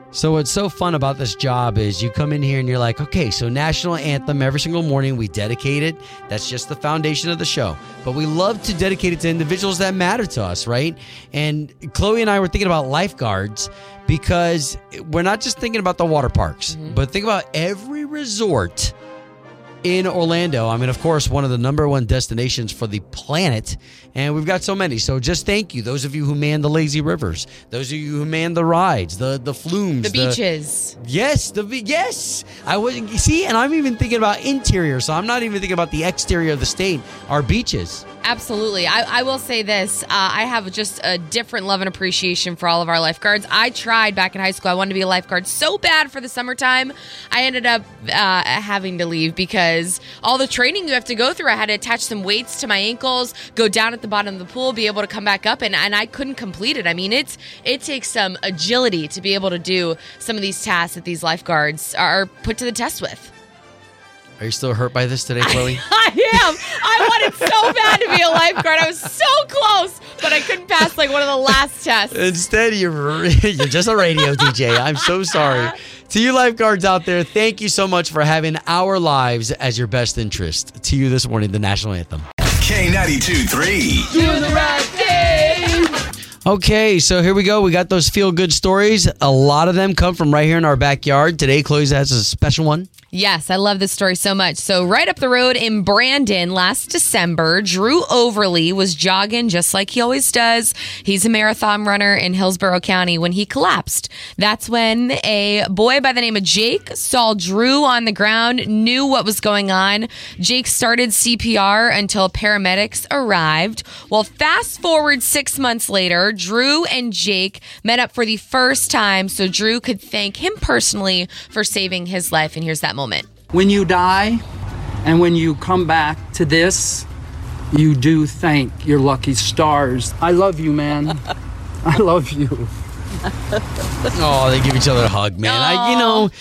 So what's so fun about this job is you come in here and you're like, okay, so national anthem every single morning, we dedicate it. That's just the foundation of the show. But we love to dedicate it to individuals that matter to us, right? And Chloe and I were thinking about lifeguards because we're not just thinking about the water parks, but think about every resort in Orlando. I mean, of course, one of the number one destinations for the planet, and we've got so many. So just thank you, those of you who man the lazy rivers, those of you who man the rides, the flumes, the beaches. Yes, I wasn't see, and I'm even thinking about interior, so I'm not even thinking about the exterior of the state. Our beaches. Absolutely. I will say this. I have just a different love and appreciation for all of our lifeguards. I tried back in high school. I wanted to be a lifeguard so bad for the summertime. I ended up having to leave because all the training you have to go through. I had to attach some weights to my ankles, go down at the bottom of the pool, be able to come back up, and I couldn't complete it. I mean, it takes some agility to be able to do some of these tasks that these lifeguards are put to the test with. Are you still hurt by this today, Chloe? I am. I wanted so bad to be a lifeguard. I was so close, but I couldn't pass like one of the last tests. Instead, you're just a radio DJ. I'm so sorry. To you lifeguards out there, thank you so much for having our lives as your best interest. To you this morning, the national anthem. K92-3. Do the right thing. Okay, so here we go. We got those feel-good stories. A lot of them come from right here in our backyard. Today, Chloe has a special one. Yes, I love this story so much. So right up the road in Brandon last December, Drew Overly was jogging just like he always does. He's a marathon runner in Hillsborough County when he collapsed. That's when a boy by the name of Jake saw Drew on the ground, knew what was going on. Jake started CPR until paramedics arrived. Well, fast forward 6 months later, Drew and Jake met up for the first time so Drew could thank him personally for saving his life. And here's that moment. When you die and when you come back to this, you do thank your lucky stars. I love you, man. I love you. Oh, they give each other a hug, man.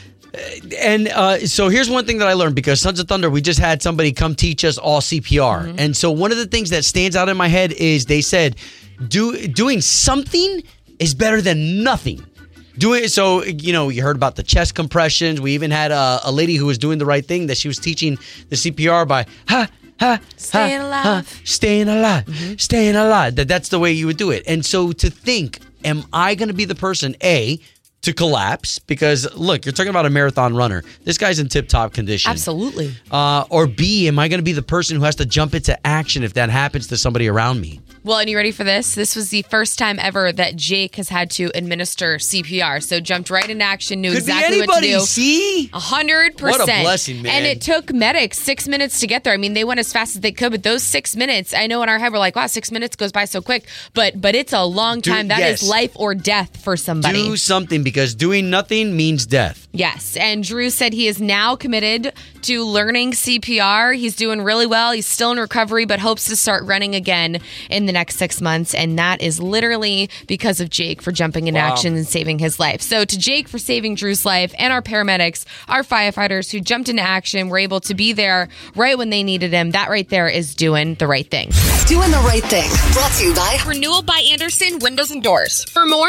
So here's one thing that I learned because Sons of Thunder, we just had somebody come teach us all CPR. Mm-hmm. And so one of the things that stands out in my head is they said doing something is better than nothing. So, you heard about the chest compressions. We even had a lady who was doing the right thing that she was teaching the CPR by staying alive. Staying alive. Mm-hmm. Staying alive. That's the way you would do it. And so to think, am I going to be the person, A, to collapse? Because, look, you're talking about a marathon runner. This guy's in tip-top condition. Absolutely. Or B, am I going to be the person who has to jump into action if that happens to somebody around me? Well, and you ready for this? This was the first time ever that Jake has had to administer CPR. So jumped right into action, knew exactly what to do. See? 100%. What a blessing, man. And it took medics 6 minutes to get there. I mean, they went as fast as they could, but those 6 minutes, I know in our head we're like, wow, 6 minutes goes by so quick. But it's a long time. That is life or death for somebody. Do something because doing nothing means death. Yes. And Drew said he is now committed to learning CPR. He's doing really well. He's still in recovery, but hopes to start running again in the next 6 months. And that is literally because of Jake for jumping into action and saving his life. So to Jake for saving Drew's life and our paramedics, our firefighters who jumped into action, were able to be there right when they needed him. That right there is doing the right thing. Doing the right thing. Brought to you by Renewal by Andersen Windows and Doors. For more,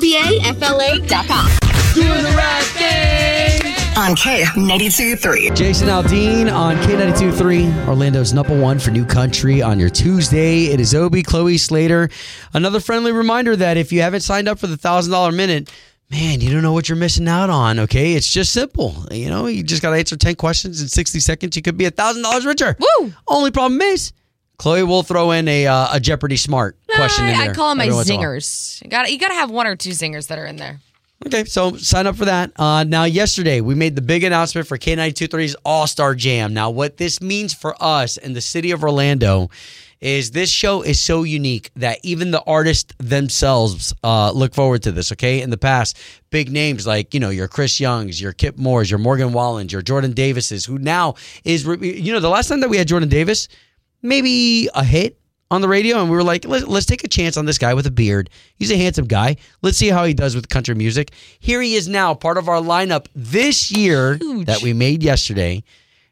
RBAFLA.com. Doing the right thing. On K92-3. Jason Aldean on K92-3, Orlando's number one for new country on your Tuesday. It is Obi, Chloe Slater. Another friendly reminder that if you haven't signed up for the $1,000 minute, man, you don't know what you're missing out on, okay? It's just simple. You just got to answer 10 questions in 60 seconds. You could be $1,000 richer. Woo! Only problem is, Chloe will throw in a Jeopardy Smart question in there. I call them my zingers. You got to have one or two zingers that are in there. Okay, so sign up for that. Now, yesterday, we made the big announcement for K92-3's All-Star Jam. Now, what this means for us in the city of Orlando is this show is so unique that even the artists themselves look forward to this, okay? In the past, big names like, your Chris Youngs, your Kip Moores, your Morgan Wallens, your Jordan Davises, who now is, the last time that we had Jordan Davis, maybe a hit on the radio, and we were like, let's take a chance on this guy with a beard. He's a handsome guy. Let's see how he does with country music. Here he is now, part of our lineup this year that we made yesterday.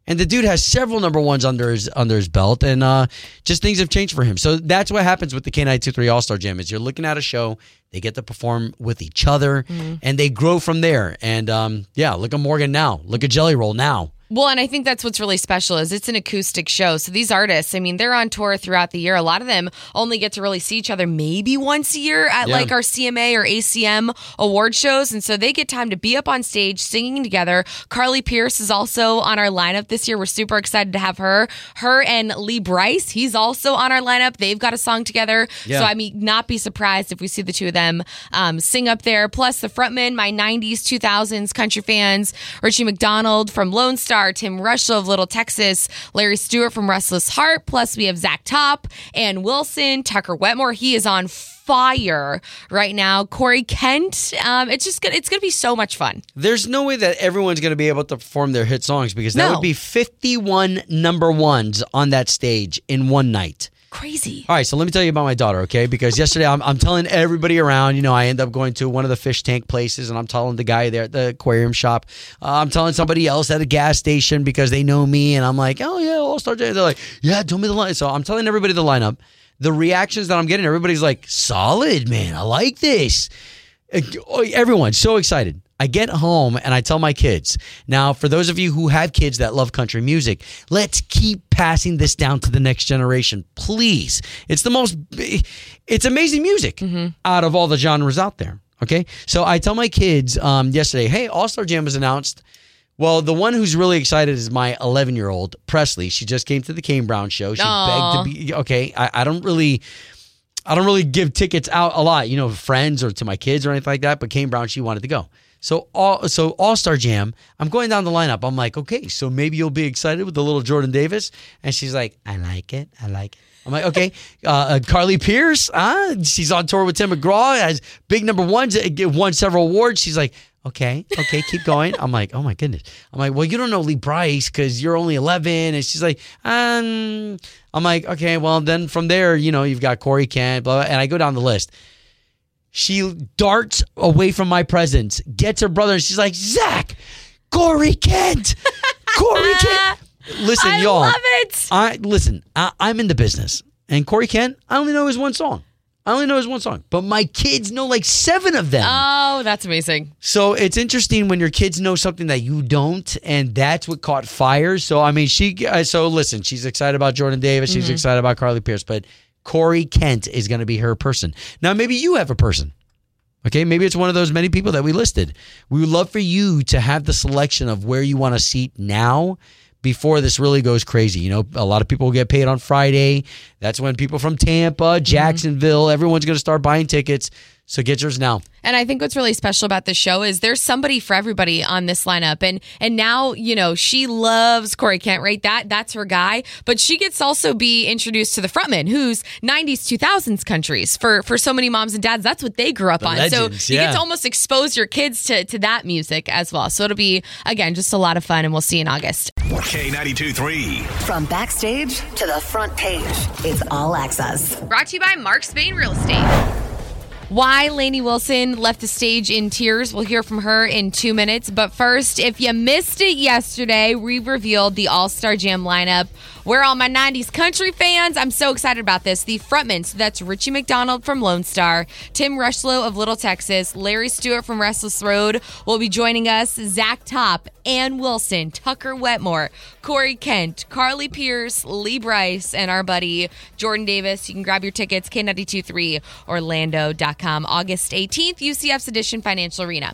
And the dude has several number ones under his belt, and just things have changed for him. So that's what happens with the K92.3 All-Star Jam is you're looking at a show, they get to perform with each other, and they grow from there. And look at Morgan now. Look at Jelly Roll now. Well, and I think that's what's really special is it's an acoustic show. So these artists, I mean, they're on tour throughout the year. A lot of them only get to really see each other maybe once a year at like our CMA or ACM award shows. And so they get time to be up on stage singing together. Carly Pierce is also on our lineup this year. We're super excited to have her. Her and Lee Brice, he's also on our lineup. They've got a song together. Yeah. So I mean, not be surprised if we see the two of them sing up there. Plus the frontmen, my 90s, 2000s country fans, Richie McDonald from Lone Star, Tim Rushlow of Little Texas, Larry Stewart from Restless Heart. Plus, we have Zach Top and Wilson, Tucker Wetmore. He is on fire right now. Corey Kent. It's going to be so much fun. There's no way that everyone's going to be able to perform their hit songs because that would be 51 number ones on that stage in one night. Crazy. All right, so let me tell you about my daughter, okay? Because yesterday I'm telling everybody around, I end up going to one of the fish tank places, and I'm telling the guy there at the aquarium shop. I'm telling somebody else at a gas station because they know me, and I'm like, oh, yeah, All-Star Jam. They're like, yeah, tell me the line. So I'm telling everybody the lineup. The reactions that I'm getting, everybody's like, solid, man. I like this. Everyone's so excited. I get home and I tell my kids, now for those of you who have kids that love country music, let's keep passing this down to the next generation, please. It's amazing music out of all the genres out there, okay? So I tell my kids yesterday, hey, All-Star Jam was announced. Well, the one who's really excited is my 11-year-old, Presley. She just came to the Kane Brown show. She begged to be, okay, I don't really give tickets out a lot, friends or to my kids or anything like that, but Kane Brown, she wanted to go. So All-Star Jam, I'm going down the lineup. I'm like, okay, so maybe you'll be excited with the little Jordan Davis. And she's like, I like it. I'm like, okay. Carly Pierce, she's on tour with Tim McGraw, has big number ones, won several awards. She's like, okay, keep going. I'm like, oh my goodness. I'm like, well, you don't know Lee Brice because you're only 11. And she's like, I'm like, okay, well, then from there, you've got Corey Kent, blah, blah, and I go down the list. She darts away from my presence, gets her brother, and she's like, Zach, Corey Kent. Listen, y'all. I love it. I'm in the business. And Corey Kent, I only know his one song. But my kids know like 7 of them. Oh, that's amazing. So it's interesting when your kids know something that you don't, and that's what caught fire. So, I mean, listen, she's excited about Jordan Davis. She's excited about Carly Pierce, but Corey Kent is going to be her person. Now, maybe you have a person. Okay, maybe it's one of those many people that we listed. We would love for you to have the selection of where you want a seat now before this really goes crazy. A lot of people will get paid on Friday. That's when people from Tampa, Jacksonville, everyone's going to start buying tickets. So get yours now. And I think what's really special about this show is there's somebody for everybody on this lineup. And now, she loves Corey Kent, right? That's her guy. But she gets to also be introduced to the frontman, who's 90s, 2000s countries. For so many moms and dads, that's what they grew up on. Legends, so you get to almost expose your kids to that music as well. So it'll be, again, just a lot of fun, and we'll see you in August. K92.3. From backstage to the front page, it's All Access. Brought to you by Mark Spain Real Estate. Why Lainey Wilson left the stage in tears. We'll hear from her in 2 minutes. But first, if you missed it yesterday, we revealed the All-Star Jam lineup. We're all my 90s country fans. I'm so excited about this. The frontmen, so that's Richie McDonald from Lone Star, Tim Rushlow of Little Texas, Larry Stewart from Restless Road will be joining us, Zach Top, Ann Wilson, Tucker Wetmore, Corey Kent, Carly Pierce, Lee Brice, and our buddy Jordan Davis. You can grab your tickets, K92.3 Orlando.com, August 18th, UCF's Edition Financial Arena.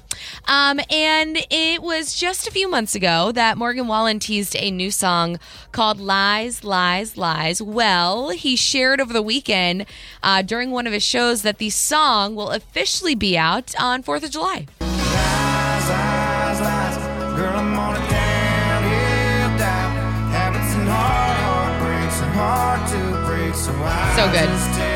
And it was just a few months ago that Morgan Wallen teased a new song called Lies, Lies, Lies. Well, he shared over the weekend during one of his shows that the song will officially be out on 4th of July. Lies, lies, lies. Girl, I'm on a downhill dive. Habits and heartbreaks are hard to break. So good.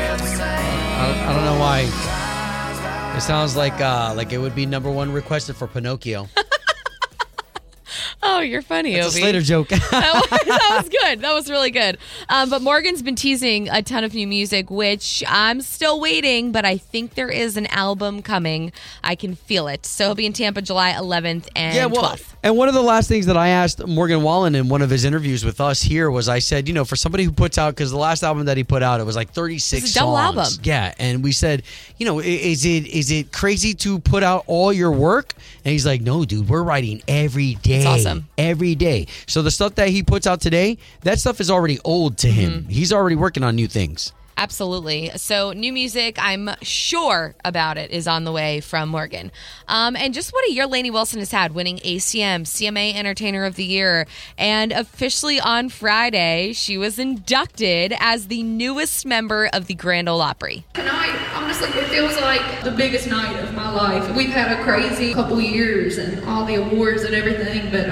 I don't know why. It sounds like it would be number one requested for Pinocchio. Oh, Oh, you're funny, It's a Obi. Slater joke. That was good. That was really good. But Morgan's been teasing a ton of new music, which I'm still waiting, but I think there is an album coming. I can feel it. So he'll be in Tampa July 11th and 12th. And one of the last things that I asked Morgan Wallen in one of his interviews with us here was I said, for somebody who puts out, because the last album that he put out, it was like 36 It's a double songs. album. Yeah. And we said, is it crazy to put out all your work? And he's like, no, dude, we're writing every day. That's awesome. Every day. So the stuff that he puts out today, that stuff is already old to him. He's already working on new things. Absolutely. So new music, I'm sure about it, is on the way from Morgan. And just what a year Lainey Wilson has had, winning ACM, CMA Entertainer of the Year. And officially on Friday, she was inducted as the newest member of the Grand Ole Opry. Tonight, honestly, it feels like the biggest night of my life. We've had a crazy couple years and all the awards and everything, but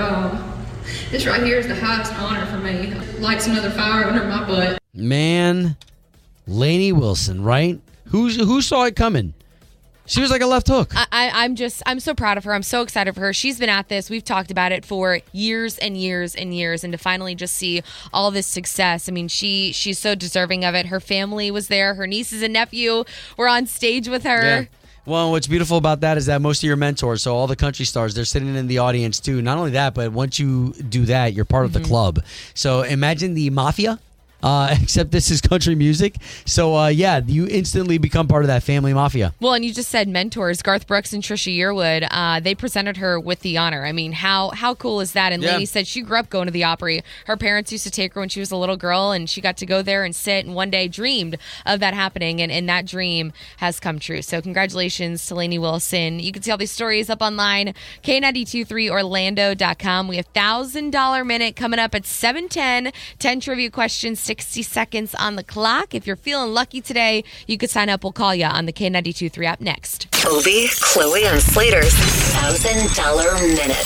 this right here is the highest honor for me. It lights another fire under my butt. Man, Lainey Wilson, right? Who saw it coming? She was like a left hook. I'm so proud of her. I'm so excited for her. She's been at this. We've talked about it for years and years and years. And to finally just see all this success, I mean, she's so deserving of it. Her family was there. Her nieces and nephew were on stage with her. Yeah. Well, what's beautiful about that is that most of your mentors, so all the country stars, they're sitting in the audience too. Not only that, but once you do that, you're part of the club. So imagine the mafia. Except this is country music. So, you instantly become part of that family mafia. Well, and you just said mentors, Garth Brooks and Trisha Yearwood, they presented her with the honor. I mean, how cool is that? And Lainey said she grew up going to the Opry. Her parents used to take her when she was a little girl, and she got to go there and sit, and one day dreamed of that happening, and that dream has come true. So congratulations to Lainey Wilson. You can see all these stories up online, K923Orlando.com. We have $1,000 minute coming up at 7:10, 10 trivia questions, 60 seconds on the clock. If you're feeling lucky today, you could sign up. We'll call you on the K92.3 app next. Obie, Chloe, and Slater's $1,000 minute.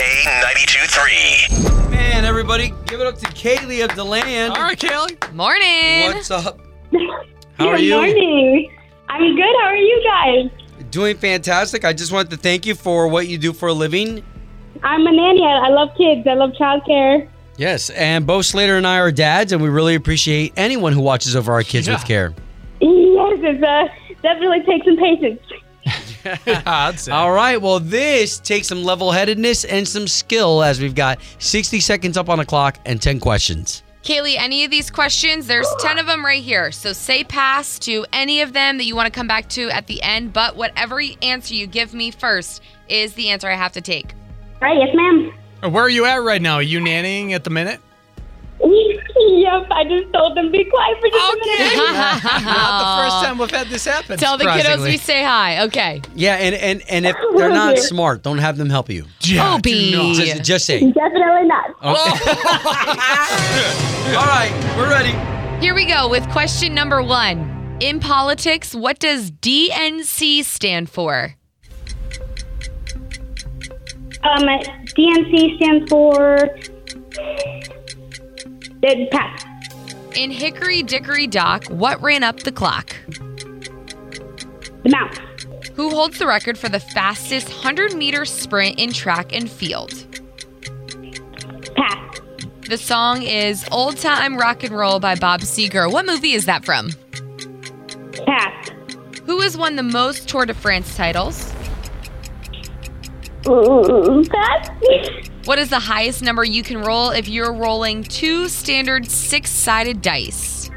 K92.3. Man, everybody, give it up to Kaylee of DeLand. All right, Kaylee. Morning. What's up? How are you? Good morning. I'm good. How are you guys? Doing fantastic. I just wanted to thank you for what you do for a living. I'm a nanny. I love kids. I love childcare. Yes, and both Slater and I are dads, and we really appreciate anyone who watches over our kids with care. Yes, it definitely takes some patience. I'd say. All right, well, this takes some level-headedness and some skill as we've got 60 seconds up on the clock and 10 questions. Kaylee, any of these questions, there's 10 of them right here. So say pass to any of them that you want to come back to at the end, but whatever answer you give me first is the answer I have to take. All right, yes, ma'am. Where are you at right now? Are you nannying at the minute? Yep, I just told them be quiet for just a minute. Not the first time we've had this happen. Tell the kiddos surprisingly. we say hi. Okay. Yeah, and if they're not smart, don't have them help you. Yeah, Obie. do not. Just say. Definitely not. All right, we're ready. Here we go with question number 1. In politics, what does DNC stand for? DNC stands for pass. In Hickory Dickory Dock, what ran up the clock? The mouse. Who holds the record for the fastest 100-meter sprint in track and field? Pass. The song is Old Time Rock and Roll by Bob Seger. What movie is that from? Pass. Who has won the most Tour de France titles? Pass. What is the highest number you can roll if you're rolling 2 standard 6-sided dice?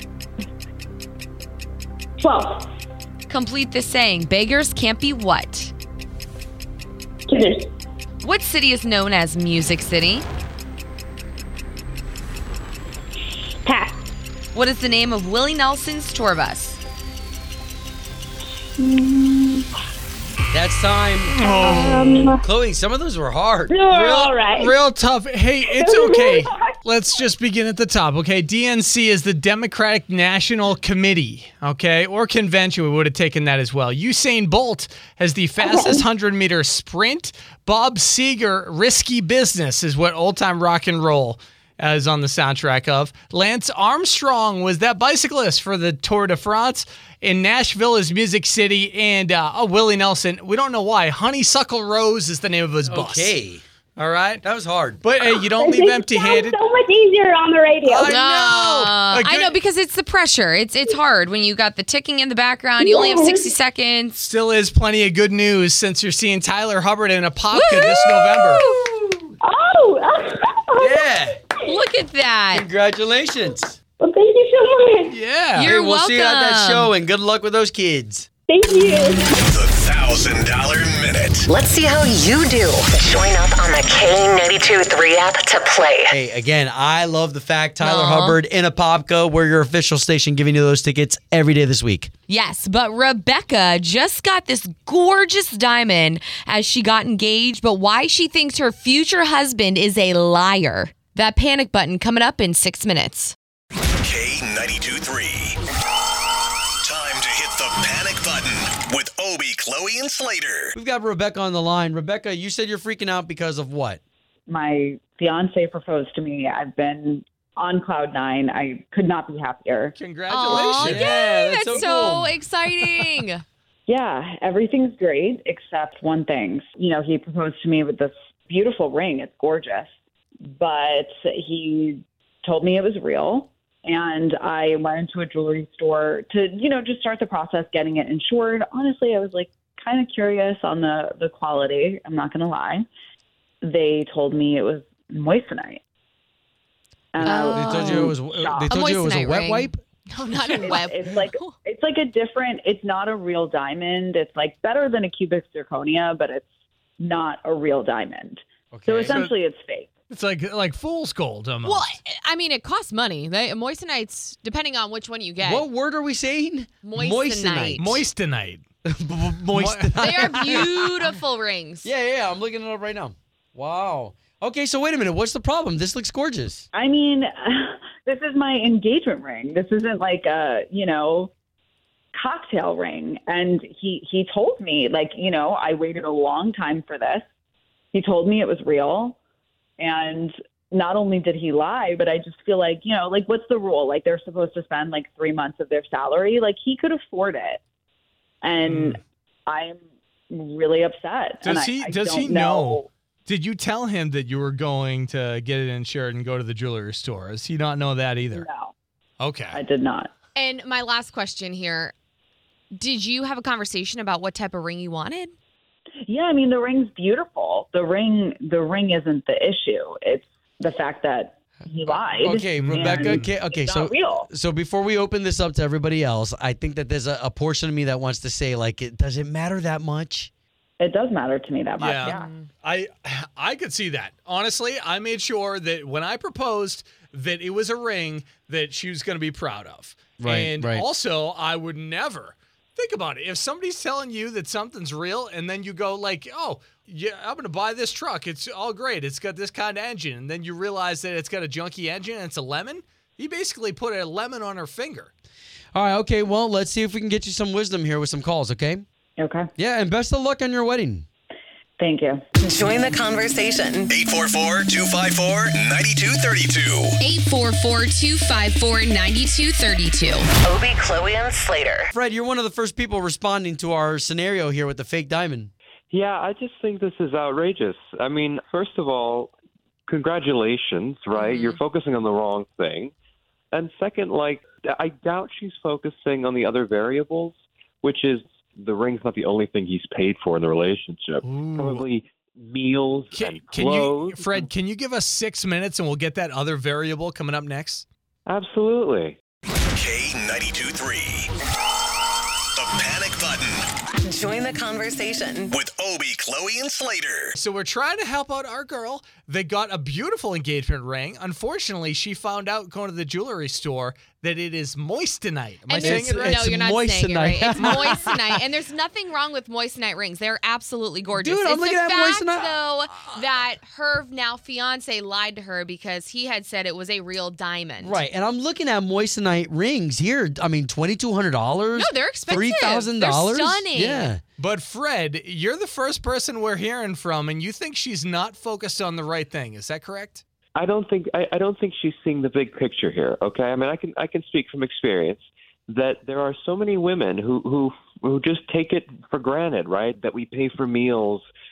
12. Complete the saying, beggars can't be what? Scissors. What city is known as Music City? Pass. What is the name of Willie Nelson's tour bus? That's time. Chloe, some of those were hard. All right. Real tough. Hey, it's okay. Let's just begin at the top, okay? DNC is the Democratic National Committee, okay? Or convention, we would have taken that as well. Usain Bolt has the fastest 100-meter sprint. Bob Seger, Risky Business is what Old Time Rock and Roll is on the soundtrack of. Lance Armstrong was that bicyclist for the Tour de France. In Nashville is Music City. And Willie Nelson, we don't know why. Honeysuckle Rose is the name of his bus. Okay. All right? That was hard. But hey, you don't It leave sounds empty-handed. so much easier on the radio. I know. I know, because it's the pressure. It's hard when you got the ticking in the background. You only have 60 seconds. Still is plenty of good news since you're seeing Tyler Hubbard in Apopka this November. Oh! Yeah. Look at that. Congratulations. Well, thank you so much. Yeah. You're We'll see you at that welcome. show, and good luck with those kids. Thank you. The $1,000 Minute. Let's see how you do. Join up on the K82-3 app to play. Hey, again, I love the fact Tyler Aw. Hubbard in Apopka. We're your official station giving you those tickets every day this week. Yes, but Rebecca just got this gorgeous diamond as she got engaged, but why she thinks her future husband is a liar. That panic button coming up in 6 minutes. K92-3. Time to hit the panic button with Obie, Chloe, and Slater. We've got Rebecca on the line. Rebecca, you said you're freaking out because of what? My fiance proposed to me. I've been on cloud nine. I could not be happier. Congratulations. Oh, yay! Yeah, That's that's so so cool. exciting. Yeah, everything's great except one thing. You know, he proposed to me with this beautiful ring. It's gorgeous. But he told me it was real. And I went into a jewelry store to, you know, just start the process getting it insured. Honestly, I was like kind of curious on the quality. I'm not going to lie. They told me it was moissanite. And I They told you it was. shocked. They told you it was a moissanite wet ring. wipe. No, not a web. It's like a different. It's not a real diamond. It's like better than a cubic zirconia, but it's not a real diamond. So Okay. essentially, it's fake. It's like fool's gold almost. Well, I mean, it costs money. Moissanites, depending on which one you get. What word are we saying? Moissanite. Moissanite. Moissanite. They are beautiful rings. Yeah. I'm looking it up right now. Wow. Okay, so wait a minute. What's the problem? This looks gorgeous. I mean, this is my engagement ring. This isn't like a, you know, cocktail ring. And he told me, like, you know, I waited a long time for this. He told me it was real. And not only did he lie, but I just feel like, you know, like, what's the rule? Like, they're supposed to spend like 3 months of their salary. Like, he could afford it. And I'm really upset. Does And he I does don't he know? Did you tell him that you were going to get it insured and go to the jewelry store? Does he not know that either? No, Okay. I did not. And my last question here. Did you have a conversation about what type of ring you wanted? Yeah, I mean, the ring's beautiful. The ring isn't the issue. It's the fact that he lied. Okay, Rebecca. and Okay, it's so not real. so before we open this up to everybody else, I think that there's a portion of me that wants to say, like, does it matter that much? It does matter to me that much. Yeah. Yeah. I could see that. Honestly, I made sure that when I proposed that it was a ring that she was going to be proud of. Right, And right. also, I would never think about it. If somebody's telling you that something's real and then you go like, "Oh, yeah, I'm going to buy this truck. It's all great. It's got this kind of engine." And then you realize that it's got a junky engine and it's a lemon. He basically put a lemon on her finger. All right, okay, well, let's see if we can get you some wisdom here with some calls, okay? Okay. Yeah, and best of luck on your wedding. Thank you. Join the conversation. 844-254-9232. 844-254-9232. Obie, Chloe, and Slater. Fred, you're one of the first people responding to our scenario here with the fake diamond. Yeah, I just think this is outrageous. I mean, first of all, congratulations, right? You're focusing on the wrong thing. And second, like, I doubt she's focusing on the other variables, which is the ring's not the only thing he's paid for in the relationship. Probably meals and clothes. Fred, can you give us 6 minutes and we'll get that other variable coming up next? Absolutely. K92-3. The panic button Join the conversation. with Obie, Chloe, and Slater. So we're trying to help out our girl. They got a beautiful engagement ring. Unfortunately, she found out going to the jewelry store that it is moissanite. Am I saying it right? No, you're not saying it right. moissanite. It's moissanite. And there's nothing wrong with moissanite rings. They're absolutely gorgeous. Dude, I'm it's looking the at fact, moissanite. though, that her now fiance lied to her because he had said it was a real diamond. Right, and I'm looking at moissanite rings here. I mean, $2,200. No, they're expensive. $3,000. They're stunning. Yeah. But Fred, you're the first person we're hearing from, and you think she's not focused on the right thing. Is that correct? I don't think she's seeing the big picture here. Okay, I mean, I can speak from experience that there are so many women who just take it for granted, right? That we pay for meals,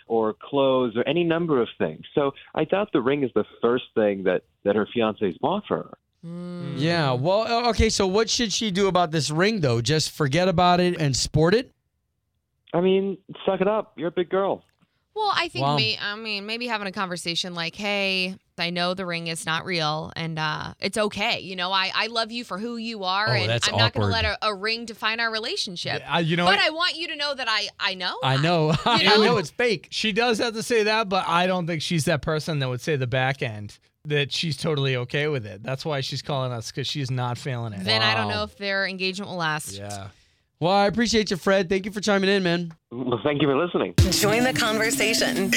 or clothes or any number of things. So I doubt the ring is the first thing that her fiance's bought for her. Yeah. Well, okay. So what should she do about this ring, though? Just forget about it and sport it? I mean, suck it up. You're a big girl. Well, I think Wow. maybe having a conversation like, hey, I know the ring is not real and it's okay. You know, I love you for who you are, Oh, and that's I'm not going to awkward. let a ring define our relationship. You know but what? I want you to know that I know. I know. I You know? know it's fake. She does have to say that, but I don't think she's that person that would say the back end that she's totally okay with it. That's why she's calling us, because she's not feeling it. Then I don't know if their engagement will last. Yeah. Well, I appreciate you, Fred. Thank you for chiming in, man. Well, thank you for listening. Join the conversation.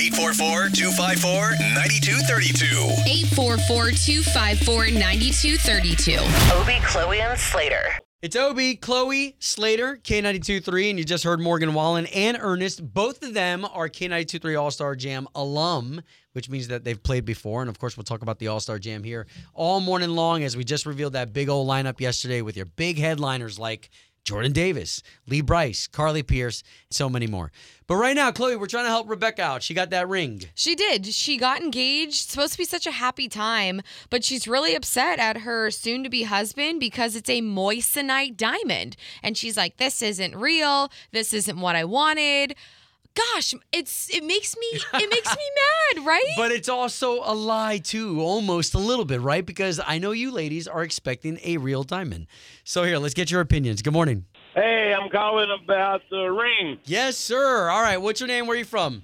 844-254-9232. 844-254-9232. Obie, Chloe, and Slater. It's Obie, Chloe, Slater, K92.3, and you just heard Morgan Wallen and Ernest. Both of them are K92.3 All-Star Jam alum, which means that they've played before. And, of course, we'll talk about the All-Star Jam here all morning long as we just revealed that big old lineup yesterday with your big headliners like Jordan Davis, Lee Bryce, Carly Pierce, and so many more. But right now, Chloe, we're trying to help Rebecca out. She got that ring. She did. She got engaged. It's supposed to be such a happy time, but she's really upset at her soon-to-be husband because it's a moissanite diamond. And she's like, this isn't real. This isn't what I wanted. Gosh, it makes me mad, right? But it's also a lie, too, almost a little bit, right? Because I know you ladies are expecting a real diamond. So here, let's get your opinions. Good morning. Hey, I'm calling about the ring. Yes, sir. All right. What's your name? Where are you from?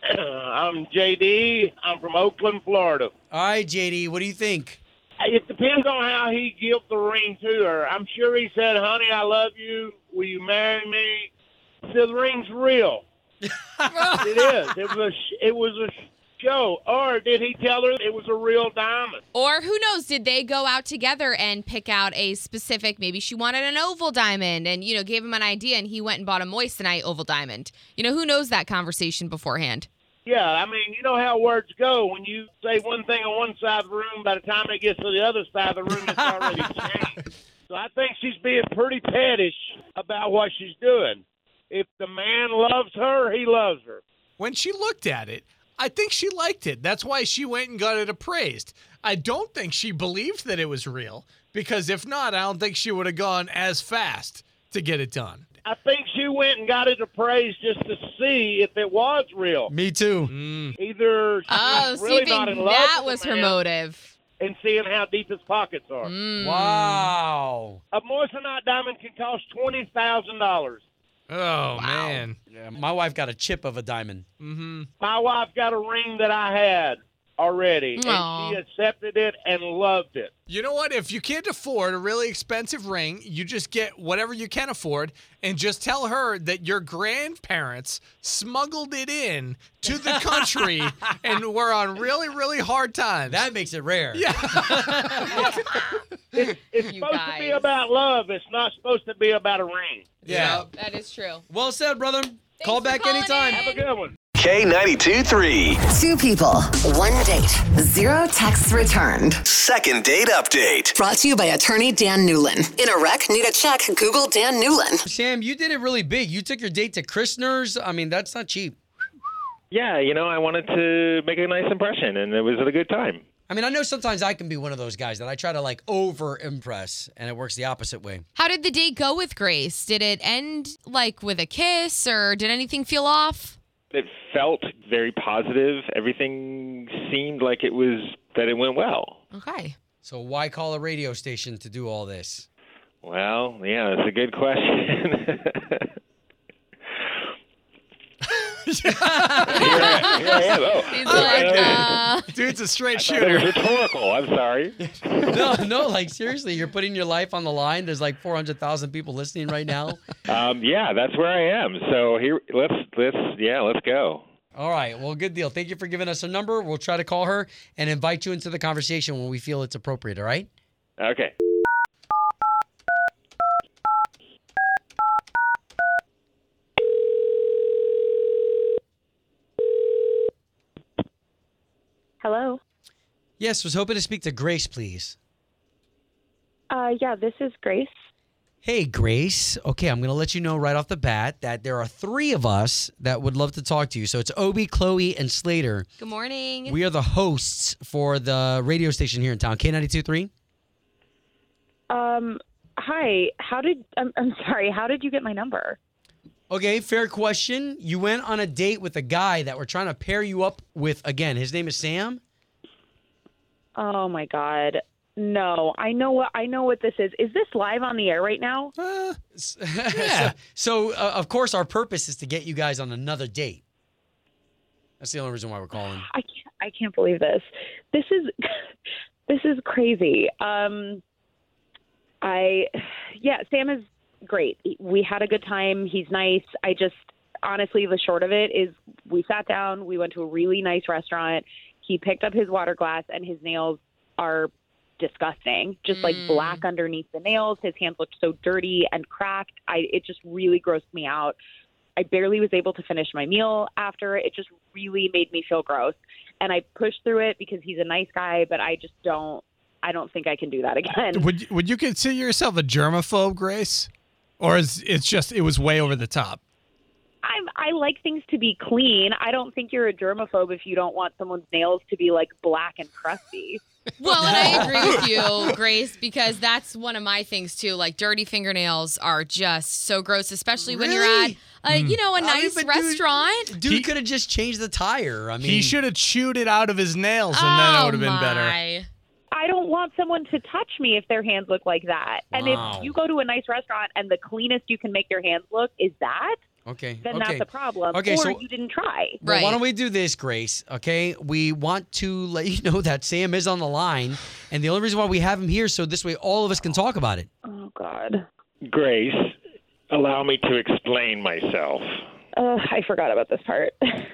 I'm JD. I'm from Oakland, Florida. All right, JD. What do you think? It depends on how he gave the ring to her. I'm sure he said, honey, I love you. Will you marry me? So the ring's real. It is. It was a show. Or did he tell her it was a real diamond? Or who knows, did they go out together and pick out a specific, maybe she wanted an oval diamond and, gave him an idea and he went and bought a moissanite oval diamond. Who knows that conversation beforehand? Yeah, I mean, you know how words go. When you say one thing on one side of the room, by the time it gets to the other side of the room, it's already changed. So I think she's being pretty pettish about what she's doing. If the man loves her, he loves her. When she looked at it, I think she liked it. That's why she went and got it appraised. I don't think she believed that it was real, because if not, I don't think she would have gone as fast to get it done. I think she went and got it appraised just to see if it was real. Me too. Either she's really not in love that with was the her man motive. and seeing how deep his pockets are. Wow. A moissanite diamond can cost $20,000. Oh, man. Yeah, my wife got a chip of a diamond. Mm-hmm. My wife got a ring that I had already, Aw. and she accepted it and loved it. You know what? If you can't afford a really expensive ring, you just get whatever you can afford and just tell her that your grandparents smuggled it in to the country and were on really, really hard times. That makes it rare. Yeah. It's You supposed to be guys. about love. It's not supposed to be about a ring. Yeah. That is true. Well said, brother. Call for back calling anytime. in. Have a good one. K92.3. Two people, one date, zero texts returned. Second date update. Brought to you by attorney Dan Newlin. In a wreck, need a check, Google Dan Newlin. Sam, you did it really big. You took your date to Christner's. I mean, that's not cheap. Yeah, I wanted to make a nice impression, and it was a good time. I mean, I know sometimes I can be one of those guys that I try to over impress, and it works the opposite way. How did the date go with Grace? Did it end with a kiss, or did anything feel off? It felt very positive. Everything seemed like it went well. Okay. So why call a radio station to do all this? Well, yeah, that's a good question. Here I am. Oh, He's like, Dude's a straight I thought it was shooter. rhetorical. I'm sorry. No, seriously, you're putting your life on the line. There's 400,000 people listening right now. Yeah, that's where I am. So here, let's go. All right, well, good deal. Thank you for giving us a number. We'll try to call her and invite you into the conversation when we feel it's appropriate, all right? Okay. Hello. Yes, was hoping to speak to Grace, please. Yeah, this is Grace. Hey, Grace. Okay, I'm going to let you know right off the bat that there are 3 of us that would love to talk to you. So it's Obi, Chloe, and Slater. Good morning. We are the hosts for the radio station here in town, K92.3. Hi. I'm sorry. How did you get my number? Okay, fair question. You went on a date with a guy that we're trying to pair you up with again. His name is Sam. Oh my God. No, I know what this is. Is this live on the air right now? Yeah. So of course, our purpose is to get you guys on another date. That's the only reason why we're calling. I can't believe this. This is crazy. Sam is great. We had a good time. He's nice. I just, honestly, the short of it is we sat down, we went to a really nice restaurant. He picked up his water glass and his nails are disgusting, just like black underneath the nails. His hands looked so dirty and cracked. It just really grossed me out. I barely was able to finish my meal after. It just really made me feel gross. And I pushed through it because he's a nice guy, but I don't think I can do that again. Would you consider yourself a germaphobe, Grace? Or it was way over the top? I like things to be clean. I don't think you're a germaphobe if you don't want someone's nails to be like black and crusty. Well, and I agree with you, Grace, because that's one of my things too. Like dirty fingernails are just so gross, especially when you're at a nice restaurant. Dude could have just changed the tire. I mean, he should have chewed it out of his nails, and then it would have been better. I don't want someone to touch me if their hands look like that. And if you go to a nice restaurant and the cleanest you can make your hands look is that, then that's a problem. Okay, or you didn't try. Well, why don't we do this, Grace? Okay, we want to let you know that Sam is on the line, and the only reason why we have him here so this way all of us can talk about it. Oh God. Grace, allow me to explain myself. I forgot about this part.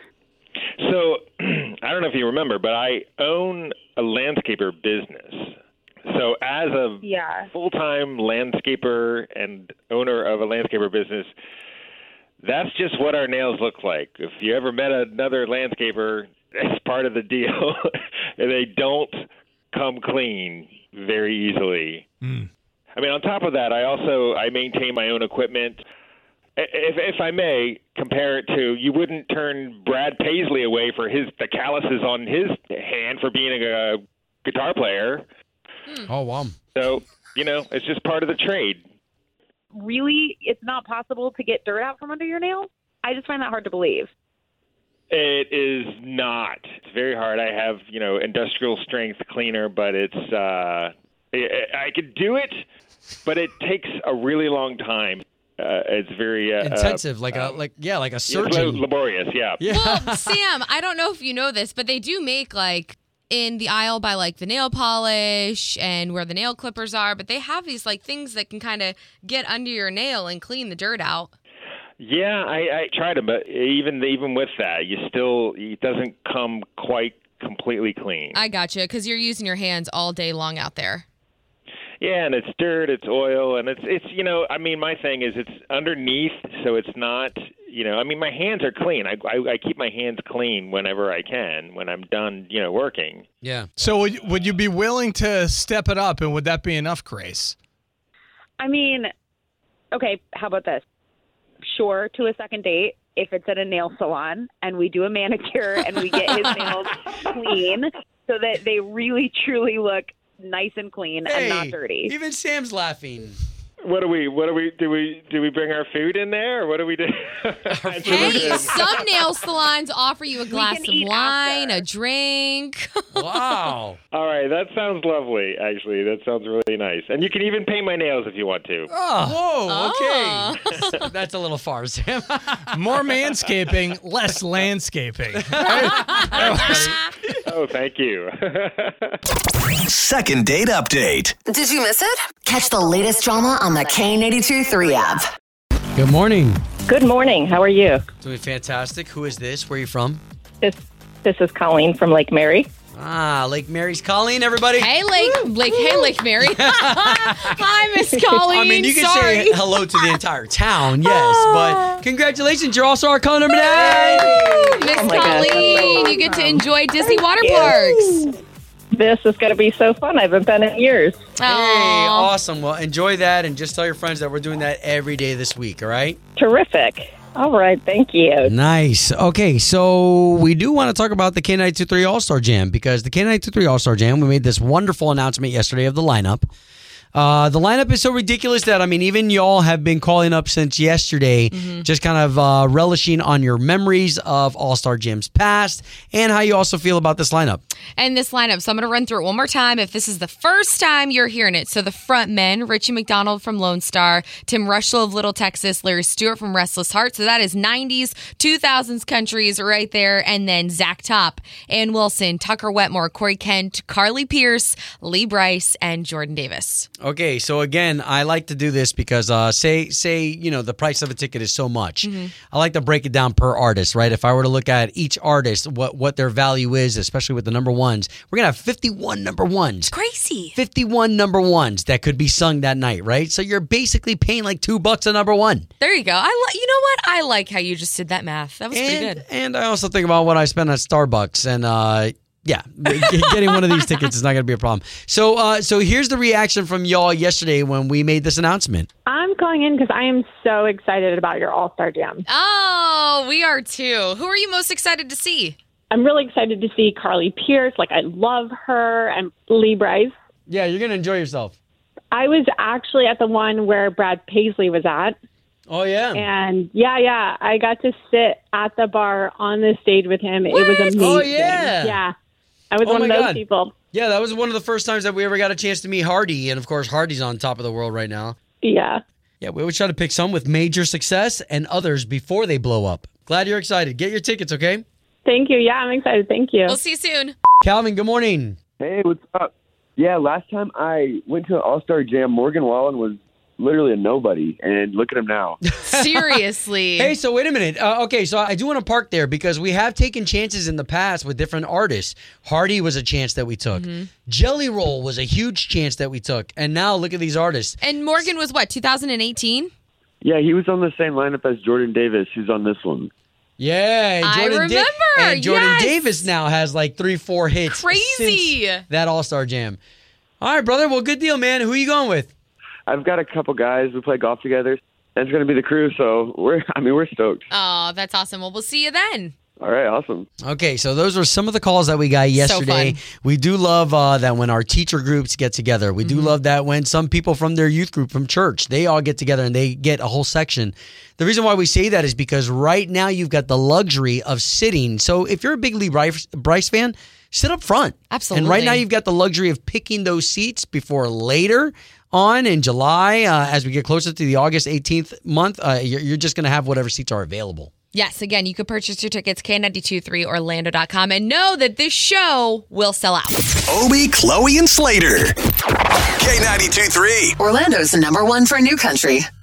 So, I don't know if you remember, but I own a landscaper business. So as a full-time landscaper and owner of a landscaper business, that's just what our nails look like. If you ever met another landscaper, it's part of the deal. They don't come clean very easily. I mean, on top of that, I maintain my own equipment. If I may compare it to, you wouldn't turn Brad Paisley away for the calluses on his hand for being a guitar player. Oh, wow. So, it's just part of the trade. Really, it's not possible to get dirt out from under your nails? I just find that hard to believe. It is not. It's very hard. I have, industrial strength cleaner, but I could do it, but it takes a really long time. It's very intensive, like a surgeon. Laborious, yeah. Well, Sam, I don't know if you know this, but they do make like in the aisle by like the nail polish and where the nail clippers are, but they have these like things that can kind of get under your nail and clean the dirt out. Yeah, I tried them, but even with that, it doesn't come quite completely clean. I gotcha, because you're using your hands all day long out there. Yeah, and it's dirt, it's oil, and it's my thing is it's underneath, so it's not, my hands are clean. I keep my hands clean whenever I can when I'm done, working. Yeah. So would you be willing to step it up, and would that be enough, Grace? I mean, okay, how about this? Sure, to a second date, if it's at a nail salon and we do a manicure and we get his nails clean so that they really, truly look nice and clean and not dirty. Even Sam's laughing. Do we bring our food in there, or what do we do? Hey, some nail salons offer you a glass of wine, a drink. Wow. All right, that sounds lovely, actually. That sounds really nice. And you can even paint my nails if you want to. Oh, whoa, okay. That's a little far, Sam. More manscaping, less landscaping. Oh, thank you. Second date update. Did you miss it? Catch the latest drama on the K82-3 app. Good morning. Good morning. How are you? Doing fantastic. Who is this? Where are you from? This is Colleen from Lake Mary. Ah, Lake Mary's Colleen, everybody. Hey, Lake Mary. Hi, Miss Colleen. I mean, you can say hello to the entire town, yes, but congratulations, you're also our caller number 9. Miss Colleen, you get to enjoy Disney water parks. This is going to be so fun. I haven't been in years. Hey, awesome. Well, enjoy that and just tell your friends that we're doing that every day this week, all right? Terrific. All right. Thank you. Nice. Okay, so we do want to talk about the K92.3 All-Star Jam because the K92.3 All-Star Jam, we made this wonderful announcement yesterday of the lineup. The lineup is so ridiculous that, I mean, even y'all have been calling up since yesterday, just kind of relishing on your memories of All-Star Jams past and how you also feel about this lineup. And this lineup, so I'm going to run through it one more time if this is the first time you're hearing it. So the front men, Richie McDonald from Lone Star, Tim Rushlow of Little Texas, Larry Stewart from Restless Heart. So that is 90s, 2000s countries right there. And then Zach Top, Ann Wilson, Tucker Wetmore, Corey Kent, Carly Pierce, Lee Bryce, and Jordan Davis. Okay, so again, I like to do this because say you know the price of a ticket is so much. I like to break it down per artist, right? If I were to look at each artist, what their value is, especially with the number ones, we're gonna have 51 number ones. Crazy. 51 number ones that could be sung that night, right? So you're basically paying like $2 a number one. There you go. You know what? I like how you just did that math. That was pretty good. And I also think about what I spent at Starbucks and. Yeah, getting one of these tickets is not going to be a problem. So here's the reaction from y'all yesterday when we made this announcement. I'm calling in because I am so excited about your All-Star Jam. Oh, we are too. Who are you most excited to see? I'm really excited to see Carly Pierce. Like, I love her. And Lee Bryce. Yeah, you're going to enjoy yourself. I was actually at the one where Brad Paisley was at. Oh, yeah. And, yeah, I got to sit at the bar on the stage with him. What? It was amazing. Oh, yeah. Yeah. I was one of those people. Yeah, that was one of the first times that we ever got a chance to meet Hardy. And, of course, Hardy's on top of the world right now. Yeah. Yeah, we always try to pick some with major success and others before they blow up. Glad you're excited. Get your tickets, okay? Thank you. Yeah, I'm excited. Thank you. We'll see you soon. Calvin, good morning. Hey, what's up? Yeah, last time I went to an All-Star Jam, Morgan Wallen was literally a nobody, and look at him now. Seriously. Hey, so wait a minute. Okay, so I do want to park there because we have taken chances in the past with different artists. Hardy was a chance that we took. Jelly Roll was a huge chance that we took. And now look at these artists. And Morgan was what, 2018? Yeah, he was on the same lineup as Jordan Davis, who's on this one. Yeah, and I remember. And Jordan Davis now has like 3-4 hits. Crazy. Since that All-Star Jam. All right, brother. Well, good deal, man. Who are you going with? I've got a couple guys. We play golf together. That's going to be the crew, so we're stoked. Oh, that's awesome. Well, we'll see you then. All right, awesome. Okay, so those are some of the calls that we got yesterday. So we do love that when our teacher groups get together. We do love that when some people from their youth group from church, they all get together and they get a whole section. The reason why we say that is because right now you've got the luxury of sitting. So if you're a big Lee Bryce fan, sit up front. Absolutely. And right now you've got the luxury of picking those seats before later on in July. As we get closer to the August 18th month, you're just going to have whatever seats are available. Yes, again, you could purchase your tickets, K923Orlando.com, and know that this show will sell out. Obie, Chloe, and Slater. K92.3. Orlando's #1 for new country.